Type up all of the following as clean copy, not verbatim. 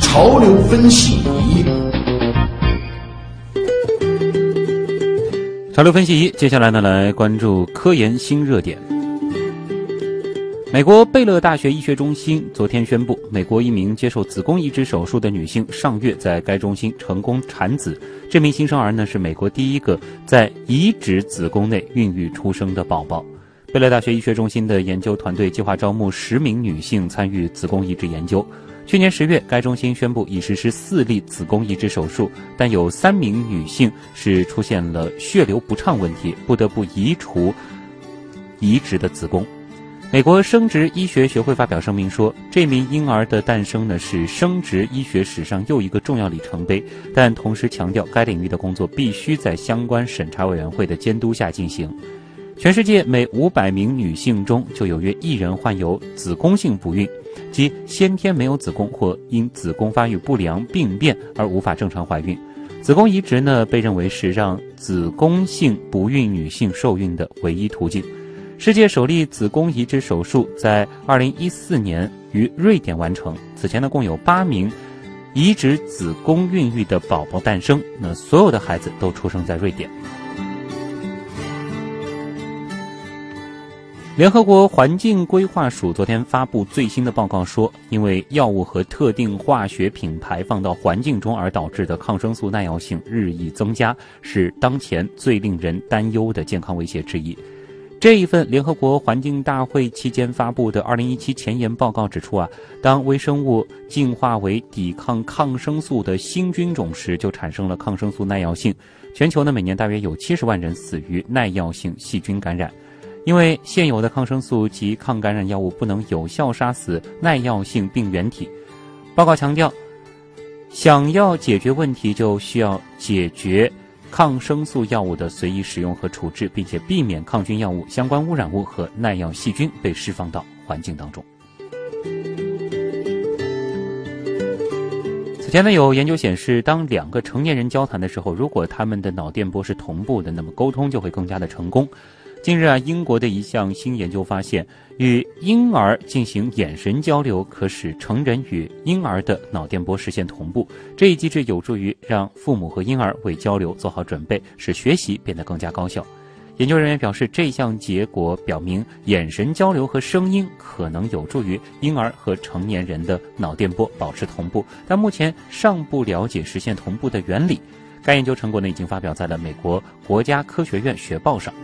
潮流分析。 潮流分析一，接下来呢，来关注科研新热点。美国贝勒大学医学中心昨天宣布，美国一名接受子宫移植手术的女性上月在该中心成功产子。这名新生儿呢，是美国第一个在移植子宫内孕育出生的宝宝。贝勒大学医学中心的研究团队计划招募10名女性参与子宫移植研究。去年10月，该中心宣布已实施4例子宫移植手术，但有3名女性是出现了血流不畅问题，不得不移除移植的子宫。美国生殖医学学会发表声明说，这名婴儿的诞生呢是生殖医学史上又一个重要里程碑，但同时强调该领域的工作必须在相关审查委员会的监督下进行。全世界每500名女性中就有约1人患有子宫性不孕，即先天没有子宫或因子宫发育不良病变而无法正常怀孕。子宫移植呢被认为是让子宫性不孕女性受孕的唯一途径。世界首例子宫移植手术在2014年于瑞典完成，此前呢共有8名移植子宫孕育的宝宝诞生，那所有的孩子都出生在瑞典。联合国环境规划署昨天发布最新的报告说，因为药物和特定化学品排放到环境中而导致的抗生素耐药性日益增加，是当前最令人担忧的健康威胁之一。这一份联合国环境大会期间发布的2017前沿报告指出当微生物进化为抵抗抗生素的新菌种时，就产生了抗生素耐药性。全球呢每年大约有70万人死于耐药性细菌感染。因为现有的抗生素及抗感染药物不能有效杀死耐药性病原体。报告强调，想要解决问题，就需要解决抗生素药物的随意使用和处置，并且避免抗菌药物、相关污染物和耐药细菌被释放到环境当中。此前呢，有研究显示，当2个成年人交谈的时候，如果他们的脑电波是同步的，那么沟通就会更加的成功。近日英国的一项新研究发现，与婴儿进行眼神交流可使成人与婴儿的脑电波实现同步。这一机制有助于让父母和婴儿为交流做好准备，使学习变得更加高效。研究人员表示，这项结果表明眼神交流和声音可能有助于婴儿和成年人的脑电波保持同步，但目前尚不了解实现同步的原理。该研究成果呢已经发表在了美国国家科学院学报上。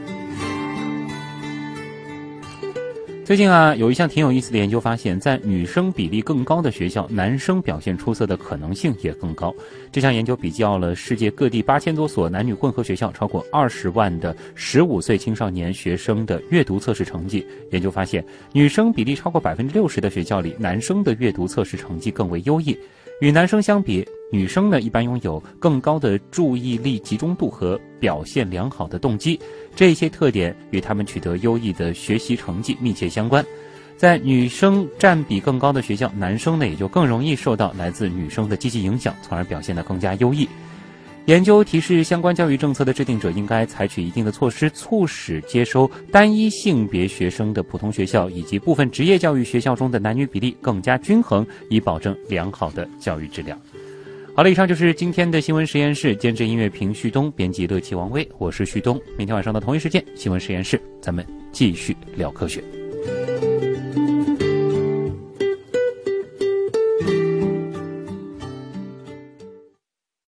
最近有一项挺有意思的研究发现，在女生比例更高的学校，男生表现出色的可能性也更高。这项研究比较了世界各地8000多所男女混合学校超过20万的15岁青少年学生的阅读测试成绩。研究发现，女生比例超过60%的学校里，男生的阅读测试成绩更为优异。与男生相比，女生呢一般拥有更高的注意力集中度和表现良好的动机，这些特点与他们取得优异的学习成绩密切相关。在女生占比更高的学校，男生呢也就更容易受到来自女生的积极影响，从而表现得更加优异。研究提示，相关教育政策的制定者应该采取一定的措施，促使接收单一性别学生的普通学校以及部分职业教育学校中的男女比例更加均衡，以保证良好的教育质量。好了，以上就是今天的新闻实验室，监制音乐评旭东，编辑乐器王威，我是旭东。明天晚上的同一时间，新闻实验室咱们继续聊科学。